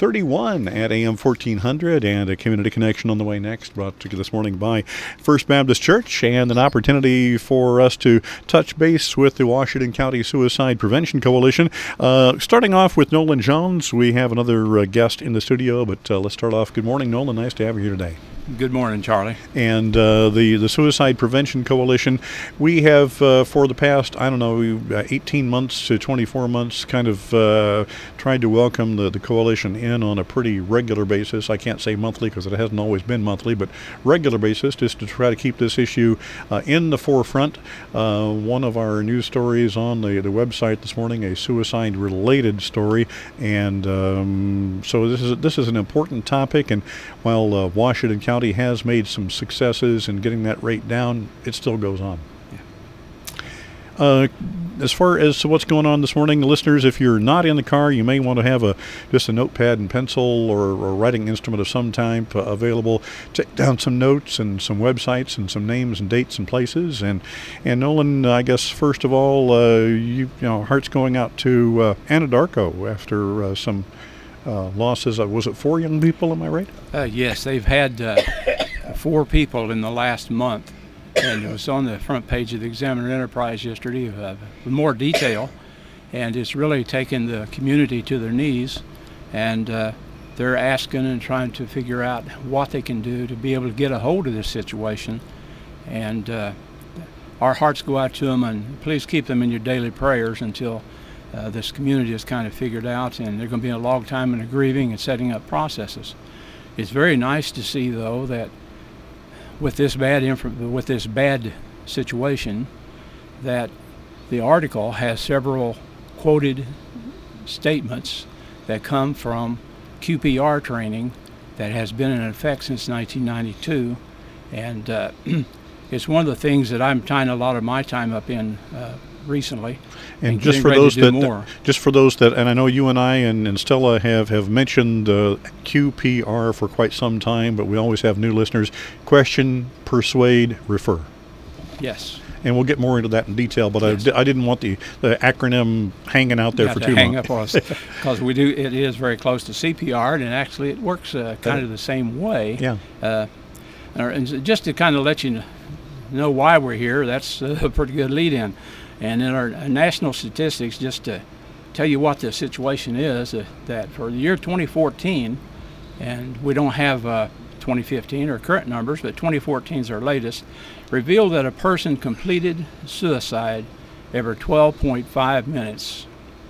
31 at AM 1400, and a Community Connection on the way next, brought to you this morning by First Baptist Church, and an opportunity for us to touch base with the Washington County Suicide Prevention Coalition. Starting off with Nolan Jones, we have another guest in the studio, but let's start off. Good morning, Nolan. Nice to have you here today. Good morning, Charlie. And the Suicide Prevention Coalition, we have for the past, 18 months to 24 months, kind of tried to welcome the coalition in on a pretty regular basis. I can't say monthly because it hasn't always been monthly, but regular basis, just to try to keep this issue in the forefront. One of our news stories on the website this morning, a suicide-related story, and so this is an important topic. And while Washington County has made some successes in getting that rate down, it still goes on. Yeah. As far as what's going on this morning, listeners, if you're not in the car, you may want to have just a notepad and pencil or writing instrument of some type available. Take down some notes and some websites and some names and dates and places. And Nolan, I guess first of all, heart's going out to Anadarko after some losses. Was it 4 young people, am I right? Yes, they've had 4 people in the last month, and it was on the front page of the Examiner Enterprise yesterday with more detail, and it's really taken the community to their knees, and they're asking and trying to figure out what they can do to be able to get a hold of this situation, and our hearts go out to them, and please keep them in your daily prayers until this community is kind of figured out, and they're going to be a long time in the grieving and setting up processes. It's very nice to see, though, that with this bad situation, that the article has several quoted statements that come from QPR training that has been in effect since 1992, and it's one of the things that I'm tying a lot of my time up in recently. And just for those that, and I know you and I and Stella have mentioned QPR for quite some time, but we always have new listeners. Question, persuade, refer. Yes. And we'll get more into that in detail, but yes. I didn't want the acronym hanging out there for too long. Hang up on us, because it is very close to CPR, and actually it works kind of the same way. Yeah. And just to kind of let you know why we're here, that's a pretty good lead-in. And in our national statistics, just to tell you what the situation is, that for the year 2014, and we don't have 2015 or current numbers, but 2014 is our latest, revealed that a person completed suicide every 12.5 minutes.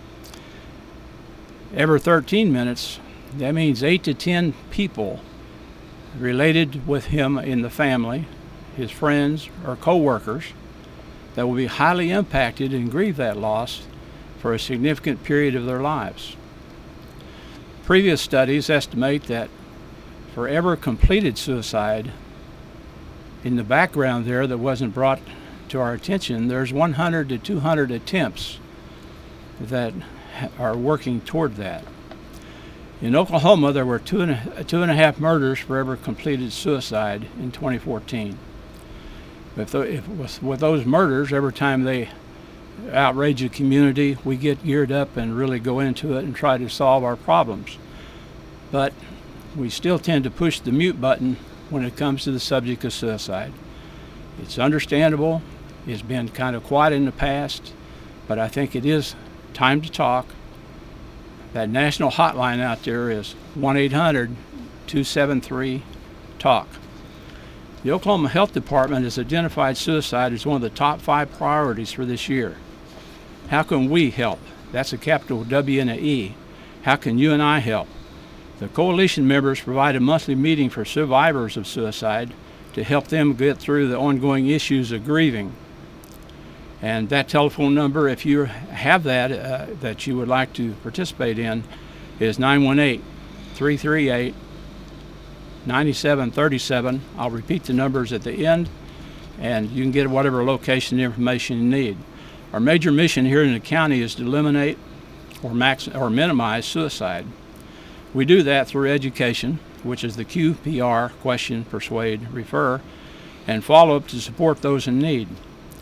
Every 13 minutes, that means 8 to 10 people related with him in the family, his friends or co-workers, that will be highly impacted and grieve that loss for a significant period of their lives. Previous studies estimate that for every completed suicide, in the background there that wasn't brought to our attention, there's 100 to 200 attempts that are working toward that. In Oklahoma, there were two and a half murders for every completed suicide in 2014. With those murders, every time they outrage the community, we get geared up and really go into it and try to solve our problems. But we still tend to push the mute button when it comes to the subject of suicide. It's understandable. It's been kind of quiet in the past, but I think it is time to talk. That national hotline out there is 1-800-273-TALK. The Oklahoma Health Department has identified suicide as one of the top 5 priorities for this year. How can we help? That's a capital W and an E. How can you and I help? The coalition members provide a monthly meeting for survivors of suicide to help them get through the ongoing issues of grieving. And that telephone number, if you have that, that you would like to participate in, is 918-338-9737. I'll repeat the numbers at the end, and you can get whatever location information you need. Our major mission here in the county is to eliminate or minimize suicide. We do that through education, which is the QPR, question, persuade, refer, and follow-up to support those in need.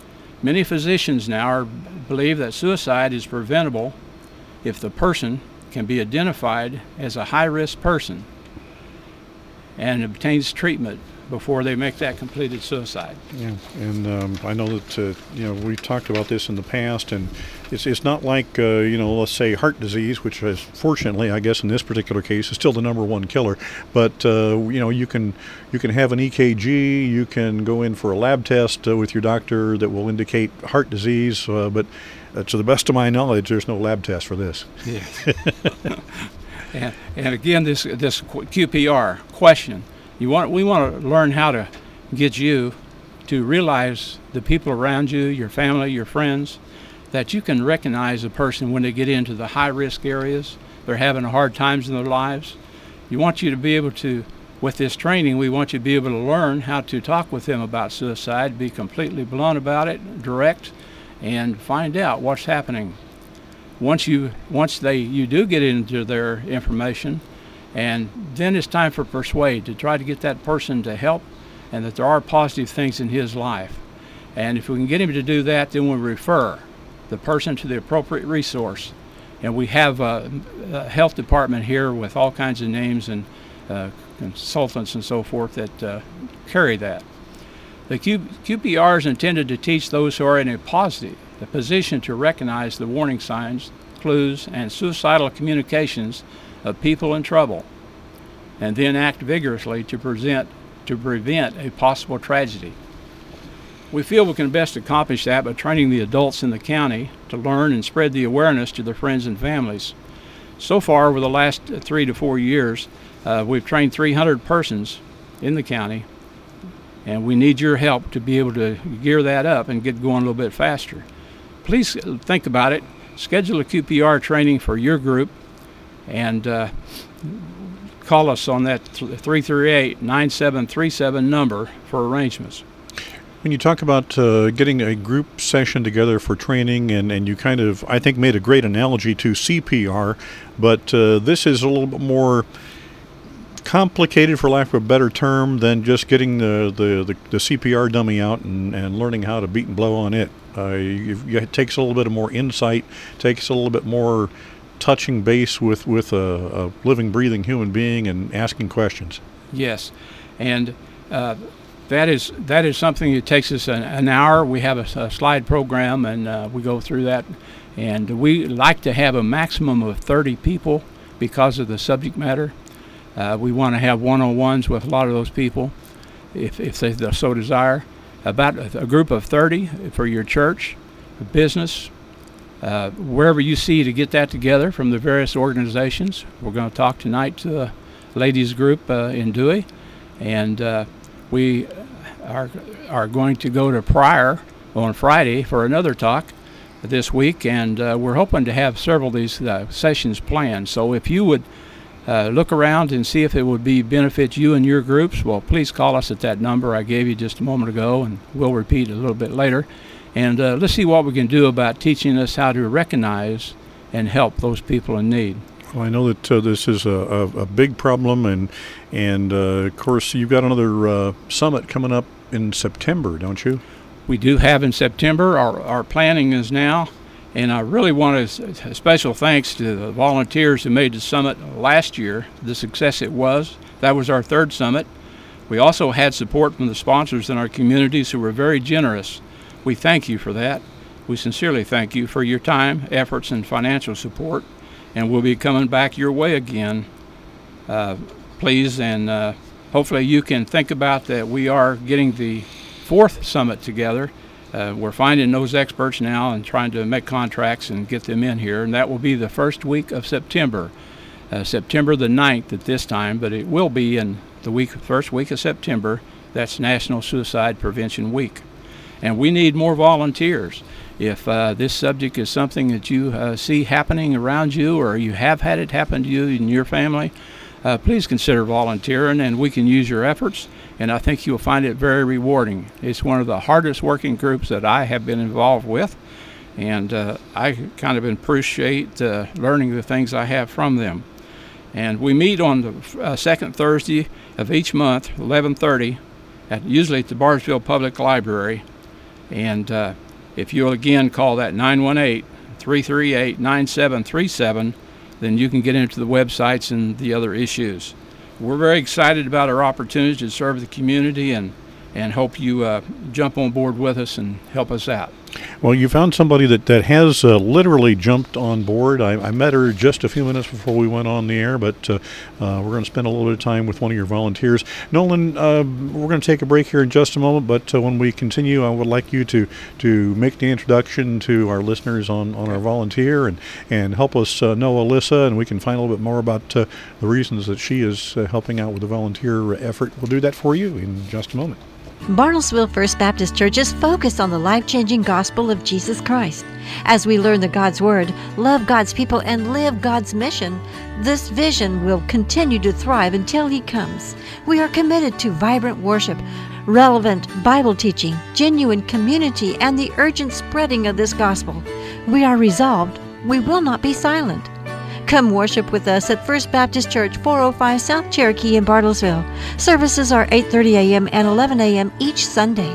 Many physicians now believe that suicide is preventable if the person can be identified as a high-risk person and obtains treatment before they make that completed suicide. Yeah, and I know that we've talked about this in the past, and it's not like let's say heart disease, which is fortunately, I guess, in this particular case, is still the number one killer. But you can have an EKG, you can go in for a lab test with your doctor that will indicate heart disease, but to the best of my knowledge, there's no lab test for this. Yeah. and again, this QPR question. We want to learn how to get you to realize the people around you, your family, your friends, that you can recognize a person when they get into the high-risk areas. They're having hard times in their lives. You want you to be able to, with this training, we want you to be able to learn how to talk with them about suicide, be completely blunt about it, direct, and find out what's happening. Once you do get into their information, and then it's time for persuade, to try to get that person to help, and that there are positive things in his life. And if we can get him to do that, then we'll refer the person to the appropriate resource. And we have a health department here with all kinds of names and consultants and so forth that carry that. The QPR is intended to teach those who are in a position to recognize the warning signs, clues, and suicidal communications of people in trouble, and then act vigorously to prevent a possible tragedy. We feel we can best accomplish that by training the adults in the county to learn and spread the awareness to their friends and families. So far, over the last 3 to 4 years, we've trained 300 persons in the county, and we need your help to be able to gear that up and get going a little bit faster. Please think about it. Schedule a QPR training for your group, and call us on that 338-9737 number for arrangements. When you talk about getting a group session together for training, and you kind of, I think, made a great analogy to CPR, but this is a little bit more complicated, for lack of a better term, than just getting the CPR dummy out and learning how to beat and blow on it. It takes a little bit of more insight, takes a little bit more touching base with a living, breathing human being and asking questions. Yes, and that is something that takes us an hour. We have a slide program, and we go through that, and we like to have a maximum of 30 people because of the subject matter. We want to have one-on-ones with a lot of those people, if they so desire. About a group of 30 for your church, business, wherever you see to get that together from the various organizations. We're going to talk tonight to a ladies group in Dewey, and we are going to go to Pryor on Friday for another talk this week, and we're hoping to have several of these sessions planned. So if you would look around and see if it would benefit you and your groups, well, please call us at that number I gave you just a moment ago, and we'll repeat it a little bit later. And let's see what we can do about teaching us how to recognize and help those people in need. Well, I know that this is a big problem, and of course, you've got another summit coming up in September, don't you? We do have in September. Our planning is now, and I really want a special thanks to the volunteers who made the summit last year, the success it was. That was our third summit. We also had support from the sponsors in our communities who were very generous. We thank you for that. We sincerely thank you for your time, efforts, and financial support, and we'll be coming back your way again, please, and hopefully you can think about that. We are getting the fourth summit together. We're finding those experts now and trying to make contracts and get them in here, and that will be the first week of September, September the 9th at this time, but it will be in the first week of September. That's National Suicide Prevention Week. And we need more volunteers. If this subject is something that you see happening around you, or you have had it happen to you and your family, please consider volunteering, and we can use your efforts, and I think you'll find it very rewarding. It's one of the hardest working groups that I have been involved with, and I kind of appreciate learning the things I have from them. And we meet on the second Thursday of each month, 11:30, usually at the Barnesville Public Library. And if you'll again call that 918-338-9737, then you can get into the websites and the other issues. We're very excited about our opportunity to serve the community and hope you jump on board with us and help us out. Well, you found somebody that has literally jumped on board. I met her just a few minutes before we went on the air, but we're going to spend a little bit of time with one of your volunteers. Nolan, we're going to take a break here in just a moment, but when we continue, I would like you to make the introduction to our listeners on our volunteer and help us know Alyssa, and we can find a little bit more about the reasons that she is helping out with the volunteer effort. We'll do that for you in just a moment. Bartlesville First Baptist Church is focused on the life-changing gospel of Jesus Christ. As we learn the God's Word, love God's people, and live God's mission, this vision will continue to thrive until He comes. We are committed to vibrant worship, relevant Bible teaching, genuine community, and the urgent spreading of this gospel. We are resolved. We will not be silent. Come worship with us at First Baptist Church, 405 South Cherokee in Bartlesville. Services are 8:30 a.m. and 11 a.m. each Sunday.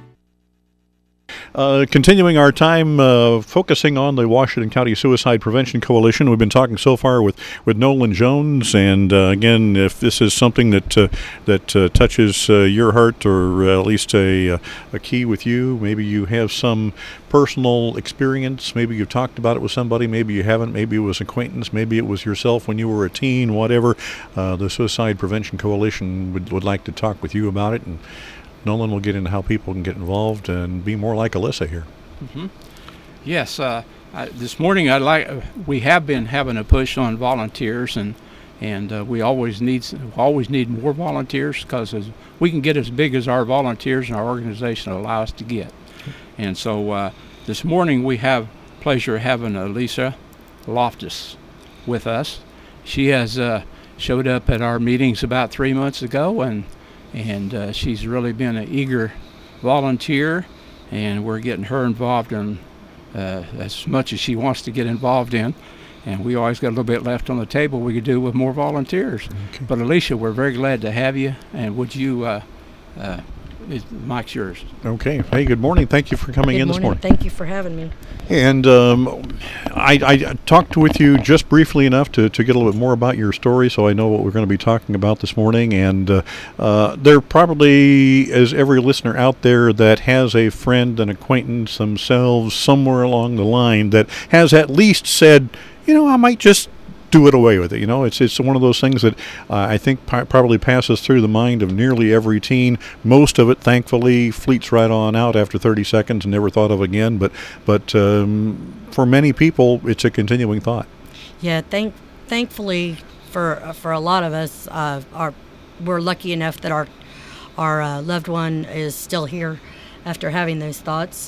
Continuing our time focusing on the Washington County Suicide Prevention Coalition. We've been talking so far with Nolan Jones, and again, if this is something that touches your heart, or at least a key with you, maybe you have some personal experience, maybe you've talked about it with somebody, maybe you haven't, maybe it was an acquaintance, maybe it was yourself when you were a teen, whatever, the Suicide Prevention Coalition would like to talk with you about it, and Nolan will get into how people can get involved and be more like Alyssa here. Mm-hmm. Yes, this morning we have been having a push on volunteers, and we always need more volunteers, because we can get as big as our volunteers and our organization allow us to get. And so this morning we have pleasure of having Elisa Loftus with us. She has showed up at our meetings about 3 months ago, and she's really been an eager volunteer, and we're getting her involved in as much as she wants to get involved in. And we always got a little bit left on the table we could do with more volunteers. Okay. But Alicia, we're very glad to have you, and would you, the mic's yours. Okay. Hey, good morning. Thank you for coming in this morning. Thank you for having me. And I talked with you just briefly enough to get a little bit more about your story, so I know what we're going to be talking about this morning. And there probably is every listener out there that has a friend, an acquaintance themselves somewhere along the line that has at least said, I might just do it away with it. It's one of those things that I think probably passes through the mind of nearly every teen. Most of it, thankfully, fleets right on out after 30 seconds and never thought of again. But for many people, it's a continuing thought. Yeah, thankfully for a lot of us, we're lucky enough that our loved one is still here after having those thoughts.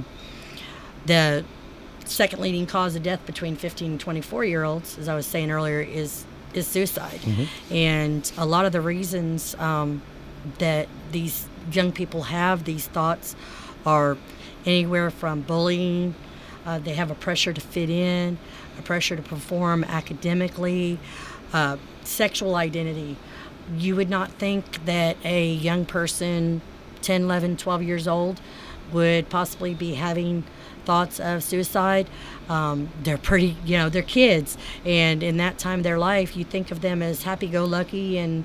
The second leading cause of death between 15 and 24-year-olds, as I was saying earlier, is suicide. Mm-hmm. And a lot of the reasons that these young people have these thoughts are anywhere from bullying, they have a pressure to fit in, a pressure to perform academically, sexual identity. You would not think that a young person, 10, 11, 12 years old, would possibly be having thoughts of suicide. They're pretty, they're kids, and in that time of their life, you think of them as happy-go-lucky, and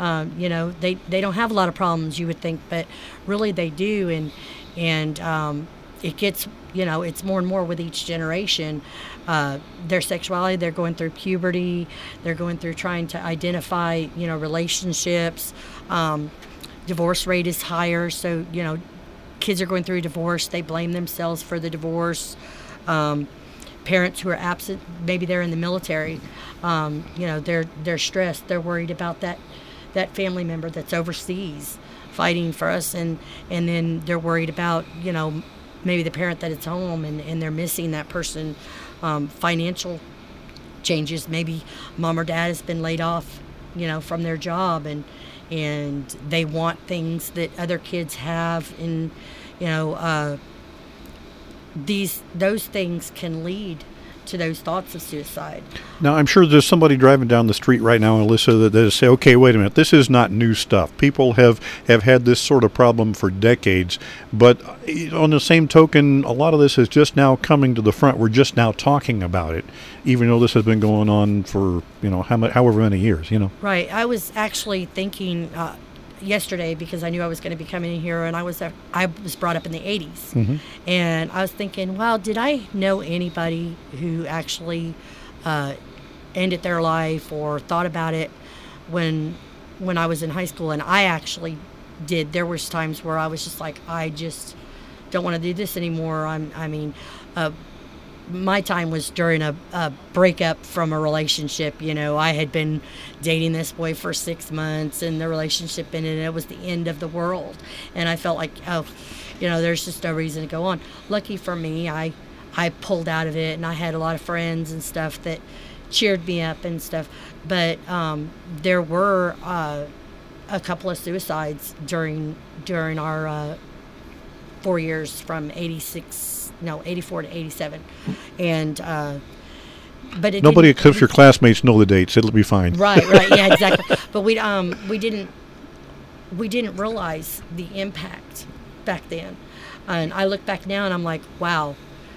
they don't have a lot of problems, you would think, but really they do, and it gets, it's more and more with each generation. Their sexuality, they're going through puberty, they're going through trying to identify, relationships. Divorce rate is higher, so kids are going through a divorce, they blame themselves for the divorce. Parents who are absent, maybe they're in the military, they're stressed, they're worried about that family member that's overseas fighting for us, and then they're worried about maybe the parent that is home, and they're missing that person. Financial changes, maybe mom or dad has been laid off from their job, and they want things that other kids have, and those things can lead to those thoughts of suicide. Now, I'm sure there's somebody driving down the street right now, Alyssa, that say, okay, wait a minute, this is not new stuff. People have had this sort of problem for decades. But on the same token, a lot of this is just now coming to the front. We're just now talking about it, even though this has been going on for, however many years, Right. I was actually thinking yesterday, because I knew I was going to be coming in here, and I was brought up in the 80s. Mm-hmm. And I was thinking, well, did I know anybody who actually ended their life or thought about it when I was in high school? And I actually did. There was times where I was just like, I just don't want to do this anymore. My time was during a breakup from a relationship. I had been dating this boy for 6 months, and the relationship ended, and it was the end of the world. And I felt like, there's just no reason to go on. Lucky for me, I pulled out of it, and I had a lot of friends and stuff that cheered me up and stuff. But there were a couple of suicides during our 4 years from 84 to 87, and but nobody except your classmates know the dates. It'll be fine. Right, yeah, exactly. But we didn't realize the impact back then, and I look back now and I'm like, wow,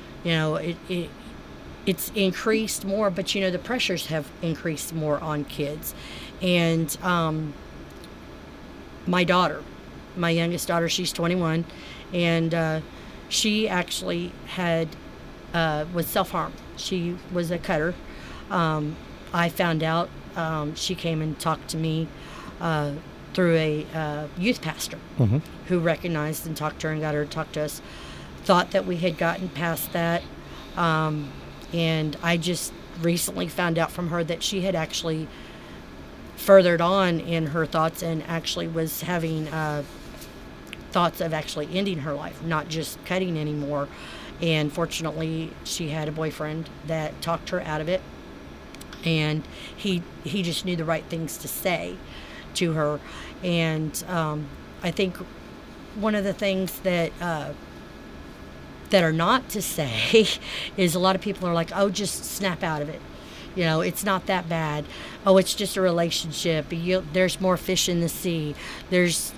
it's increased more, but the pressures have increased more on kids, and my youngest daughter, she's 21, and she actually was self-harm. She was a cutter. I found out. She came and talked to me through a youth pastor mm-hmm. who recognized and talked to her and got her to talk to us. Thought that we had gotten past that. And I just recently found out from her that she had actually furthered on in her thoughts and actually was having thoughts of actually ending her life, not just cutting anymore. And fortunately, she had a boyfriend that talked her out of it, and he just knew the right things to say to her. And I think one of the things that are not to say is a lot of people are like, oh, just snap out of it. It's not that bad. Oh, it's just a relationship. There's more fish in the sea. There's,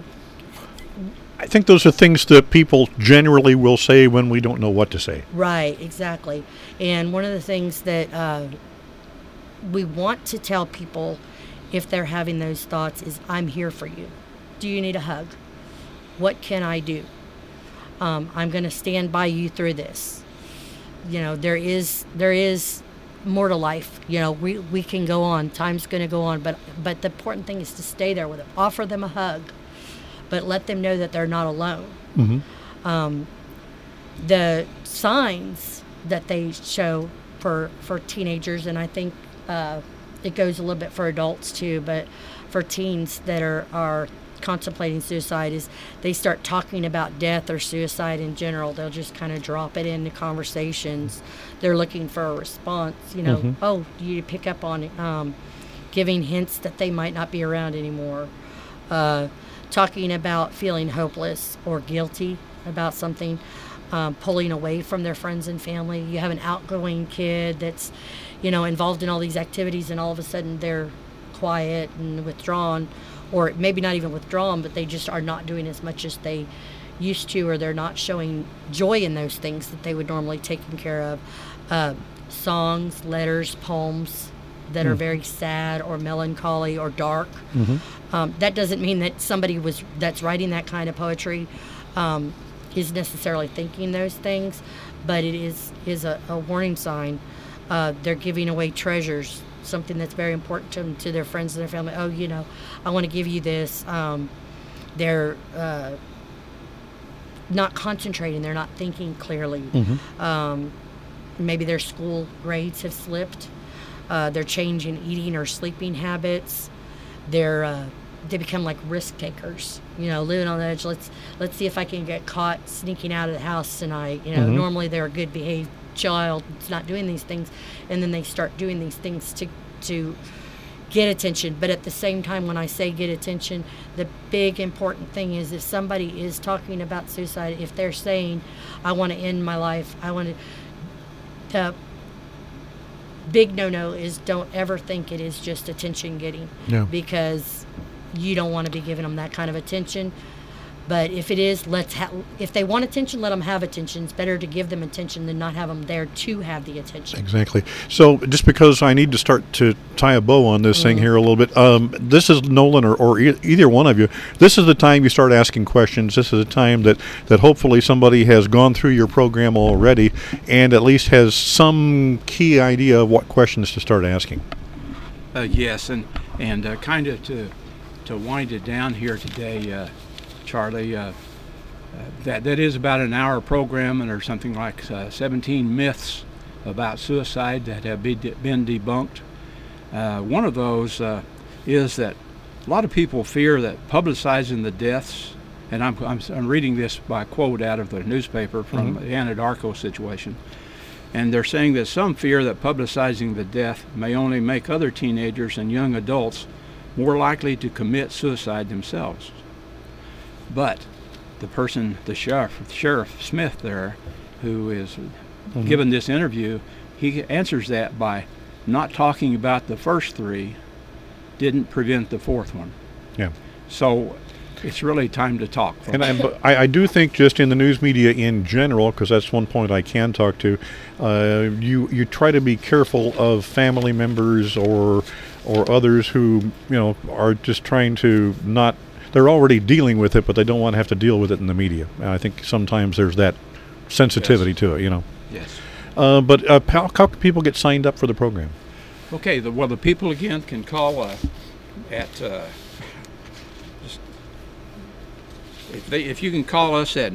I think those are things that people generally will say when we don't know what to say. Right, exactly. And one of the things that we want to tell people if they're having those thoughts is, I'm here for you. Do you need a hug? What can I do? I'm going to stand by you through this. There is more to life. We can go on. Time's going to go on. But the important thing is to stay there with them. Offer them a hug. But let them know that they're not alone. Mm-hmm. The signs that they show for teenagers, and I think it goes a little bit for adults too, but for teens that are contemplating suicide, is they start talking about death or suicide in general. They'll just kind of drop it into conversations. They're looking for a response. Mm-hmm. Oh, you pick up on it, giving hints that they might not be around anymore. Talking about feeling hopeless or guilty about something, pulling away from their friends and family. You have an outgoing kid that's, involved in all these activities, and all of a sudden they're quiet and withdrawn, or maybe not even withdrawn, but they just are not doing as much as they used to, or they're not showing joy in those things that they would normally take care of. Songs, letters, poems that are very sad or melancholy or dark. Mm-hmm. That doesn't mean that somebody that's writing that kind of poetry is necessarily thinking those things, but it is a warning sign. They're giving away treasures, something that's very important to their friends and their family. Oh, I want to give you this. They're not concentrating. They're not thinking clearly. Mm-hmm. Maybe their school grades have slipped. They're changing eating or sleeping habits. They become like risk takers, living on the edge. Let's see if I can get caught sneaking out of the house tonight. Mm-hmm. Normally they're a good behaved child, it's not doing these things, and then they start doing these things to get attention. But at the same time, when I say get attention, the big important thing is, if somebody is talking about suicide, if they're saying, I want to end my life, I want to, big no-no is don't ever think it is just attention getting, because you don't want to be giving them that kind of attention. But if it is, if they want attention, let them have attention. It's better to give them attention than not have them there to have the attention. Exactly. So just because I need to start to tie a bow on this thing here a little bit, this is Nolan or either one of you, this is the time you start asking questions. This is the time that hopefully somebody has gone through your program already and at least has some key idea of what questions to start asking. Yes, and kind of to wind it down here today, Charlie, that is about an hour program, and there's something like 17 myths about suicide that have been debunked. One of those is that a lot of people fear that publicizing the deaths, and I'm reading this by quote out of the newspaper from the Anadarko situation, and they're saying that some fear that publicizing the death may only make other teenagers and young adults more likely to commit suicide themselves. But the Sheriff Smith there, who is given this interview, he answers that by not talking about the first three didn't prevent the fourth one. Yeah. So it's really time to talk. And I do think just in the news media in general, because that's one point I can talk to, you try to be careful of family members or others who are just trying to not. They're already dealing with it, but they don't want to have to deal with it in the media. I think sometimes there's that sensitivity to it, Yes. But how can people get signed up for the program? Okay. The people again can call at if you can call us at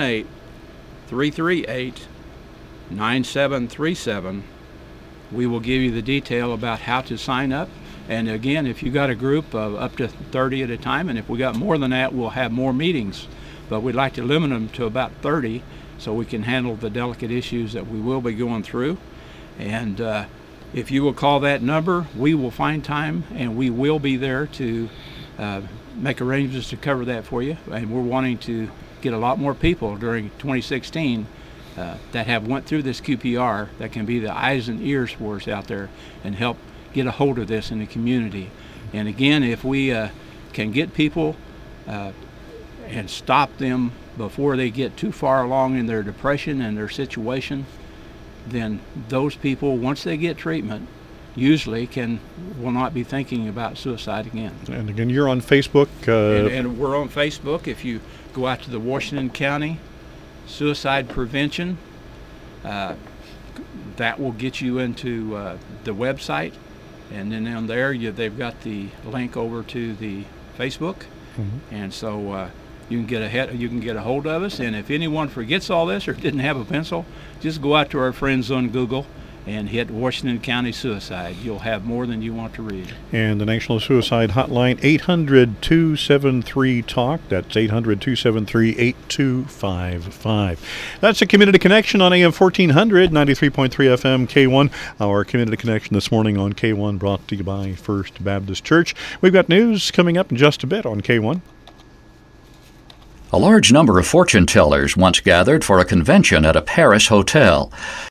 918-338-9737, we will give you the detail about how to sign up. And again, if you got a group of up to 30 at a time, and if we got more than that, we'll have more meetings. But we'd like to limit them to about 30 so we can handle the delicate issues that we will be going through. And if you will call that number, we will find time, and we will be there to make arrangements to cover that for you. And we're wanting to get a lot more people during 2016 that have went through this QPR that can be the eyes and ears for us out there and help get a hold of this in the community. And again, if we can get people and stop them before they get too far along in their depression and their situation, then those people, once they get treatment, usually will not be thinking about suicide again. And again, you're on Facebook. And we're on Facebook. If you go out to the Washington County Suicide Prevention, that will get you into the website. And then on there, they've got the link over to the Facebook, and so you can get a hold of us. And if anyone forgets all this or didn't have a pencil, just go out to our friends on Google and hit Washington County Suicide. You'll have more than you want to read. And the National Suicide Hotline, 800-273-TALK. That's 800-273-8255. That's a Community Connection on AM 1400, 93.3 FM, K1. Our Community Connection this morning on K1 brought to you by First Baptist Church. We've got news coming up in just a bit on K1. A large number of fortune tellers once gathered for a convention at a Paris hotel.